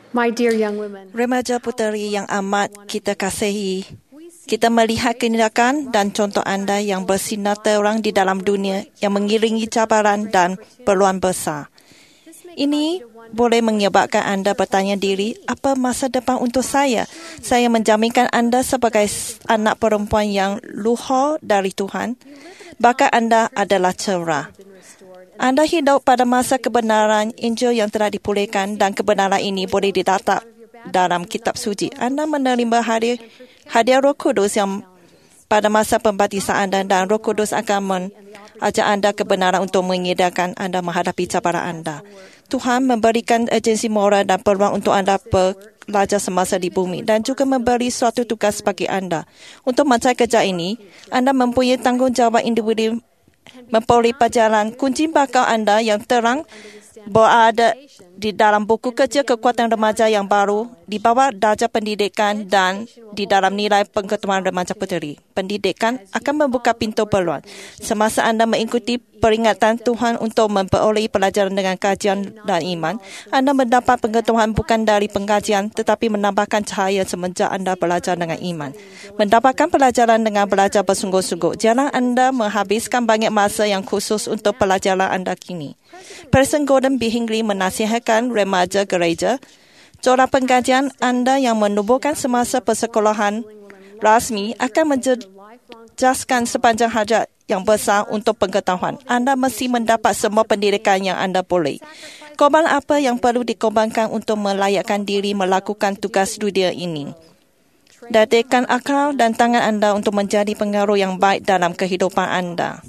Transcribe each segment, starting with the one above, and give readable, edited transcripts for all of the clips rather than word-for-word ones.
My dear young women, Remaja puteri yang amat kita kasihi, kita melihat tindakan dan contoh anda yang bersinar terang di dalam dunia yang mengiringi cabaran dan peluang besar. Ini boleh menyebabkan anda bertanya diri, apa masa depan untuk saya? Saya menjaminkan anda sebagai anak perempuan yang luhur dari Tuhan, bakat anda adalah cerah. Anda hidup pada masa kebenaran Injil yang telah dipulihkan dan kebenaran ini boleh didapat dalam kitab suci. Anda menerima hadiah Roh Kudus yang pada masa pembaptisan anda dan Roh Kudus akan mengajar anda kebenaran untuk mengedarkan anda menghadapi cabaran anda. Tuhan memberikan agensi moral dan peluang untuk anda belajar semasa di bumi dan juga memberi suatu tugas bagi anda. Untuk mencapai kerja ini, anda mempunyai tanggungjawab individu memperoleh pelajaran kunci bakal anda yang terang berada di dalam buku kerja kekuatan remaja yang baru di bawah darjah pendidikan dan di dalam nilai pengetahuan remaja puteri. Pendidikan akan membuka pintu peluang. Semasa anda mengikuti peringatan Tuhan untuk memperoleh pelajaran dengan kajian dan iman, anda mendapat pengetahuan bukan dari pengajian tetapi menambahkan cahaya semenjak anda belajar dengan iman. Mendapatkan pelajaran dengan belajar bersungguh-sungguh. Jangan anda menghabiskan banyak masa yang khusus untuk pelajaran anda kini. Presiden Gordon B. Hinckley menasihatkan remaja gereja, corak pengajian anda yang menubuhkan semasa persekolahan rasmi akan menjejaskan sepanjang hajat yang besar untuk pengetahuan. Anda mesti mendapat semua pendidikan yang anda boleh. Korban apa yang perlu dikorbankan untuk melayakkan diri melakukan tugas dunia ini? Dadikan akal dan tangan anda untuk menjadi pengaruh yang baik dalam kehidupan anda.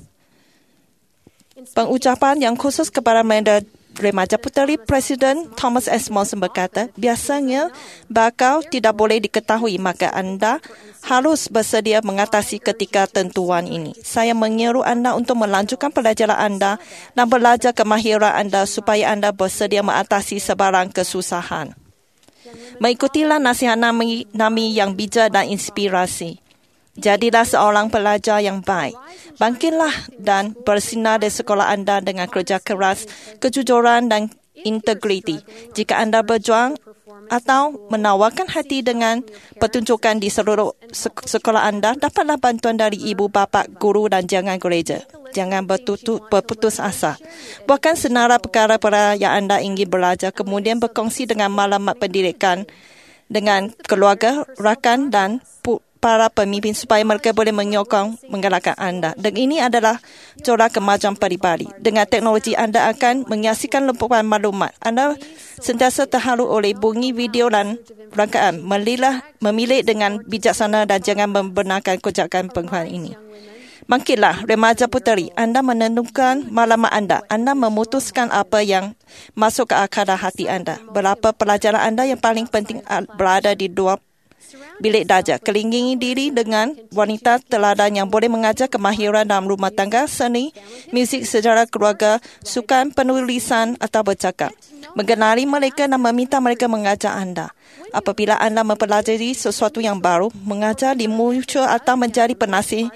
Pengucapan yang khusus kepada remaja puteri, Presiden Thomas S. Monson berkata, biasanya bakal tidak boleh diketahui, maka anda harus bersedia mengatasi ketika tentuan ini. Saya menyeru anda untuk melanjutkan pelajaran anda dan belajar kemahiran anda supaya anda bersedia mengatasi sebarang kesusahan. Mengikutilah nasihat Nami yang bijak dan inspirasi. Jadilah seorang pelajar yang baik. Bangkitlah dan bersinar di sekolah anda dengan kerja keras, kejujuran dan integriti. Jika anda berjuang atau menawarkan hati dengan pertunjukan di seluruh sekolah anda, dapatlah bantuan dari ibu bapa, guru dan jangan gereja. Jangan berputus asa. Buatkan senarai perkara-perkara yang anda ingin belajar, kemudian berkongsi dengan maklumat pendidikan dengan keluarga, rakan dan para pemimpin supaya mereka boleh menyokong, menggalakkan anda. Dan ini adalah corak kemajuan peribadi. Dengan teknologi, anda akan menyaksikan lumpuhan maklumat. Anda sentiasa terharu oleh bunyi video dan rangkaian. Memilih dengan bijaksana dan jangan membenarkan kejagaan penghukuman ini. Bangkitlah, remaja puteri. Anda menentukan maklumat anda. Anda memutuskan apa yang masuk ke akal dan hati anda. Berapa pelajaran anda yang paling penting berada di dua bilik darjah. Kelilingi diri dengan wanita teladan yang boleh mengajar kemahiran dalam rumah tangga, seni, muzik, sejarah keluarga, sukan, penulisan atau bercakap. Mengenali mereka dan meminta mereka mengajar anda. Apabila anda mempelajari sesuatu yang baru, mengajar di muncul atau menjadi penasihat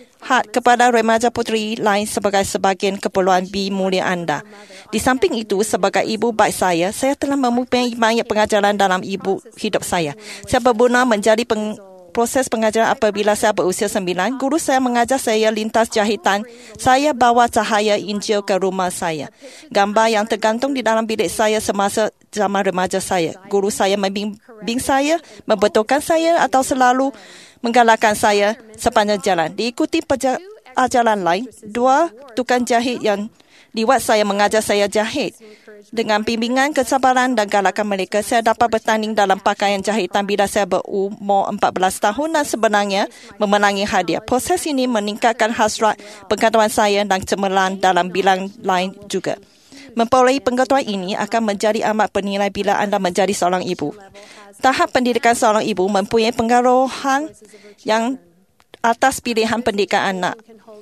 kepada remaja puteri lain sebagai sebahagian keperluan mulia anda. Di samping itu, sebagai ibu baik saya telah mempunyai banyak pengajaran dalam hidup saya. Saya berguna menjadi proses pengajaran apabila saya berusia 9. Guru saya mengajar saya lintas jahitan. Saya bawa cahaya Injil ke rumah saya. Gambar yang tergantung di dalam bilik saya semasa zaman remaja saya. Guru saya membimbing saya, membetulkan saya atau selalu menggalakkan saya sepanjang jalan. Diikuti ajaran lain, 2 tukang jahit yang liwat saya mengajar saya jahit. Dengan bimbingan, kesabaran dan galakan mereka, saya dapat bertanding dalam pakaian jahitan bila saya berumur 14 tahun dan sebenarnya memenangi hadiah. Proses ini meningkatkan hasrat pengetahuan saya dan cemerlang dalam bidang lain juga. Memperoleh pengetahuan ini akan menjadi amat bernilai bila anda menjadi seorang ibu. Tahap pendidikan seorang ibu mempunyai pengaruhan yang atas pilihan pendidikan anak.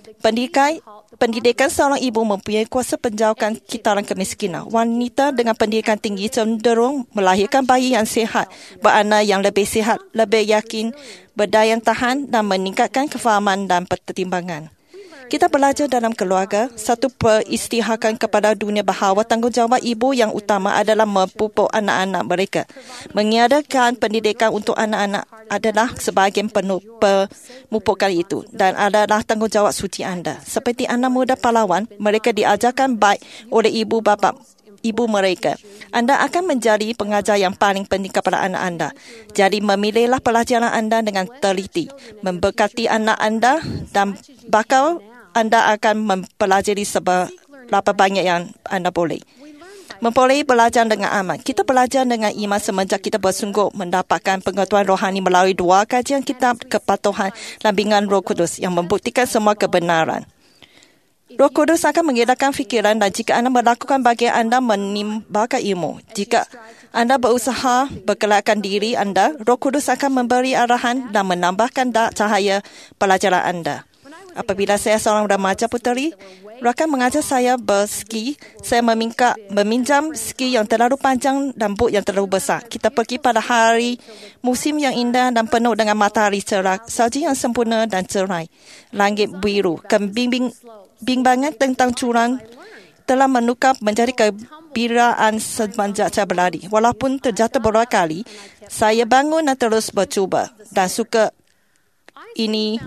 Pendidikan seorang ibu mempunyai kuasa penjauhkan kitaran kemiskinan. Wanita dengan pendidikan tinggi cenderung melahirkan bayi yang sihat, beranak yang lebih sihat, lebih yakin, berdaya tahan dan meningkatkan kefahaman dan pertimbangan. Kita belajar dalam keluarga, satu peristihakan kepada dunia bahawa tanggungjawab ibu yang utama adalah memupuk anak-anak mereka. Mengiadakan pendidikan untuk anak-anak adalah sebahagian pemupukan itu dan adalah tanggungjawab suci anda. Seperti anak muda pahlawan, mereka diajarkan baik oleh ibu bapa ibu mereka. Anda akan menjadi pengajar yang paling penting kepada anak anda. Jadi memilihlah pelajaran anda dengan teliti, memberkati anak anda dan bakal anda akan mempelajari seberapa banyak yang anda boleh. Memperoleh belajar dengan aman. Kita belajar dengan iman semenjak kita bersungguh mendapatkan pengetahuan rohani melalui 2 kajian kitab kepatuhan lambingan Roh Kudus yang membuktikan semua kebenaran. Roh Kudus akan mengedarkan fikiran dan jika anda melakukan bagian anda menimbakan ilmu. Jika anda berusaha berkelakkan diri anda, Roh Kudus akan memberi arahan dan menambahkan cahaya pelajaran anda. Apabila saya seorang remaja puteri, rakan mengajar saya berski, saya meminjam ski yang terlalu panjang dan boot yang terlalu besar. Kita pergi pada hari musim yang indah dan penuh dengan matahari cerah, salji yang sempurna dan cerai, langit biru. Bimbangan tentang curang telah menukar menjadi kegembiraan semenjak saya berlari. Walaupun terjatuh beberapa kali, saya bangun dan terus bercuba dan suka ini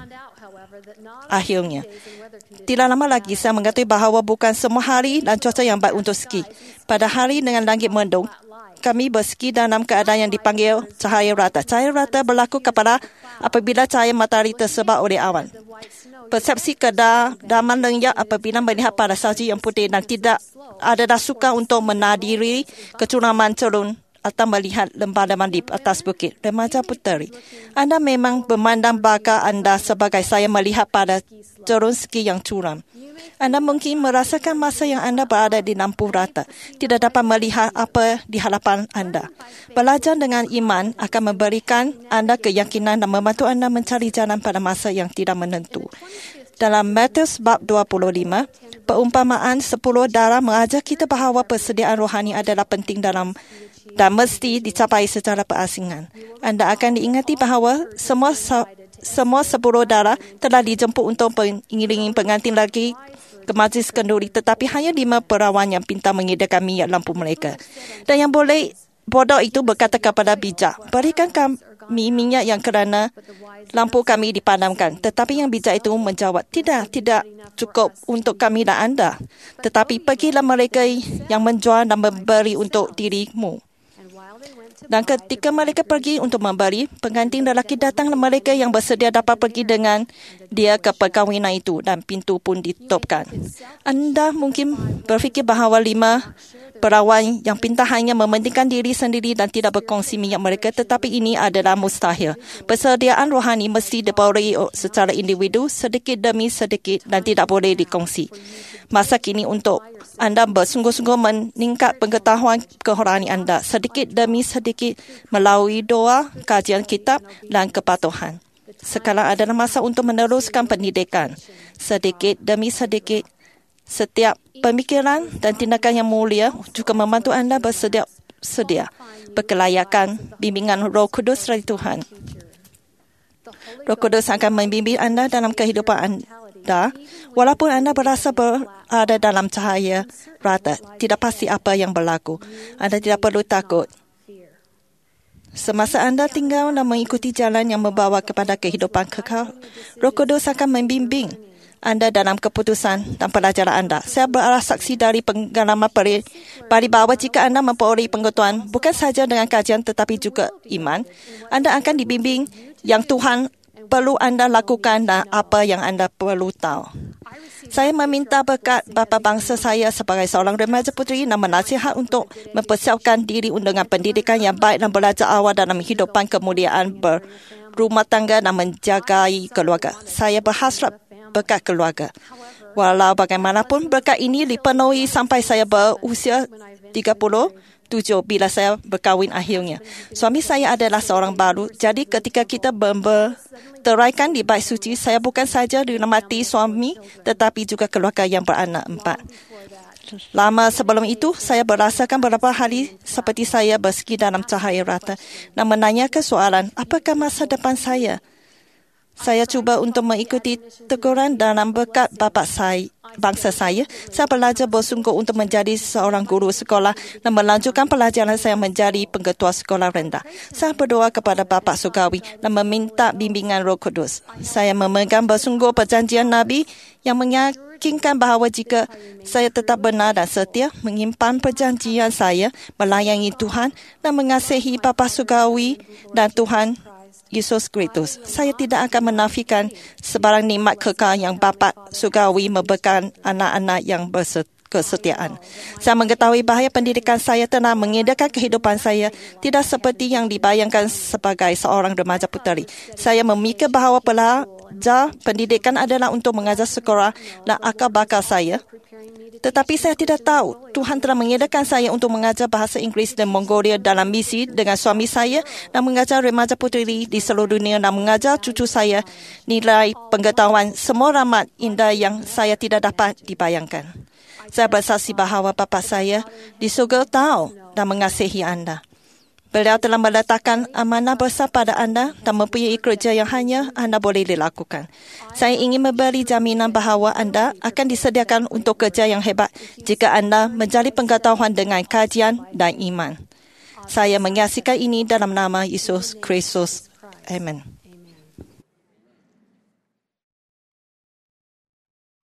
akhirnya. Tidak lama lagi saya mengetahui bahawa bukan semua hari dan cuaca yang baik untuk ski. Pada hari dengan langit mendung, kami berski dalam keadaan yang dipanggil cahaya rata. Cahaya rata berlaku apabila cahaya matahari tersebar oleh awan. Persepsi kedaman lenyap apabila melihat pada salji yang putih dan tidak ada suka untuk menadiri kecuraman cerun atau melihat lembah-lembah di atas bukit. Remaja puteri, anda memang memandang bakal anda sebagai saya melihat pada cerun ski yang curam. Anda mungkin merasakan masa yang anda berada di lampu rata, tidak dapat melihat apa di hadapan anda. Belajar dengan iman akan memberikan anda keyakinan dan membantu anda mencari jalan pada masa yang tidak menentu. Dalam Matius bab 25, perumpamaan 10 darah mengajar kita bahawa persediaan rohani adalah penting dan mesti dicapai secara perasingan. Anda akan diingati bahawa semua 10 darah telah dijemput untuk mengiringi pengantin lagi ke majlis kenduri, tetapi hanya 5 perawan yang pintar menyediakan minyak lampu mereka. Dan yang bodoh itu berkata kepada bijak, berikan kami minyak yang kerana lampu kami dipadamkan. Tetapi yang bijak itu menjawab, tidak cukup untuk kami dan anda. Tetapi pergilah mereka yang menjual dan memberi untuk dirimu. Dan ketika mereka pergi untuk membeli, pengantin lelaki datang dan mereka yang bersedia dapat pergi dengan dia ke perkahwinan itu dan pintu pun ditutupkan. Anda mungkin berfikir bahawa 5 perawan yang pintar hanya mementingkan diri sendiri dan tidak berkongsi minyak mereka, tetapi ini adalah mustahil. Persediaan rohani mesti diperoleh secara individu, sedikit demi sedikit dan tidak boleh dikongsi. Masa kini untuk anda bersungguh-sungguh meningkat pengetahuan kerohanian anda sedikit demi sedikit melalui doa, kajian kitab dan kepatuhan. Sekarang adalah masa untuk meneruskan pendidikan. Sedikit demi sedikit, setiap pemikiran dan tindakan yang mulia juga membantu anda bersedia berkelayakan bimbingan Roh Kudus dari Tuhan. Roh Kudus akan membimbing anda dalam kehidupan anda, walaupun anda berasa berada dalam cahaya rata. Tidak pasti apa yang berlaku. Anda tidak perlu takut. Semasa anda tinggal dan mengikuti jalan yang membawa kepada kehidupan kekal, Roh Kudus akan membimbing anda dalam keputusan dan pelajaran anda. Saya bersaksi dari pengalaman pribadi bahawa jika anda memperoleh pengetahuan bukan sahaja dengan kajian tetapi juga iman, anda akan dibimbing yang Tuhan perlu anda lakukan dan apa yang anda perlu tahu. Saya meminta berkat bapa bangsa saya sebagai seorang remaja puteri dan menasihat untuk mempersiapkan diri dengan pendidikan yang baik dan belajar awal dalam kehidupan kemuliaan berumah tangga dan menjagai keluarga. Saya berhasrat berkat keluarga. Walau bagaimanapun berkat ini dipenuhi sampai saya berusia 37 bila saya berkahwin akhirnya. Suami saya adalah seorang baru, jadi ketika kita berteraikan di bait suci, saya bukan saja dinamati suami tetapi juga keluarga yang beranak 4. Lama sebelum itu, saya merasakan beberapa hari seperti saya berski dalam cahaya rata dan menanyakan soalan, apakah masa depan saya? Saya cuba untuk mengikuti teguran dalam berkat bapa saya, bangsa saya. Saya belajar bersungguh untuk menjadi seorang guru sekolah dan melanjutkan pelajaran saya menjadi pengketua sekolah rendah. Saya berdoa kepada Bapa Surgawi dan meminta bimbingan Roh Kudus. Saya memegang bersungguh perjanjian Nabi yang meyakinkan bahawa jika saya tetap benar dan setia, menyimpan perjanjian saya, melayani Tuhan dan mengasihi Bapa Surgawi dan Tuhan Yesus Kristus, saya tidak akan menafikan sebarang nikmat kekal yang Bapa Surgawi memberikan anak-anak yang kesetiaan. Saya mengetahui bahaya pendidikan saya telah mengedarkan kehidupan saya tidak seperti yang dibayangkan sebagai seorang remaja puteri. Saya memikir bahawa belajar pendidikan adalah untuk mengajar sekolah dan akal bakal saya. Tetapi saya tidak tahu, Tuhan telah mengedarkan saya untuk mengajar bahasa Inggeris dan Mongolia dalam misi dengan suami saya dan mengajar remaja puteri di seluruh dunia dan mengajar cucu saya nilai pengetahuan semua rahmat indah yang saya tidak dapat dibayangkan. Saya bersaksi bahawa bapa saya di surga tahu dan mengasihi anda. Beliau telah meletakkan amanah besar pada anda dan mempunyai kerja yang hanya anda boleh dilakukan. Saya ingin memberi jaminan bahawa anda akan disediakan untuk kerja yang hebat jika anda mencari pengetahuan dengan kajian dan iman. Saya menyaksikan ini dalam nama Yesus Kristus. Amen.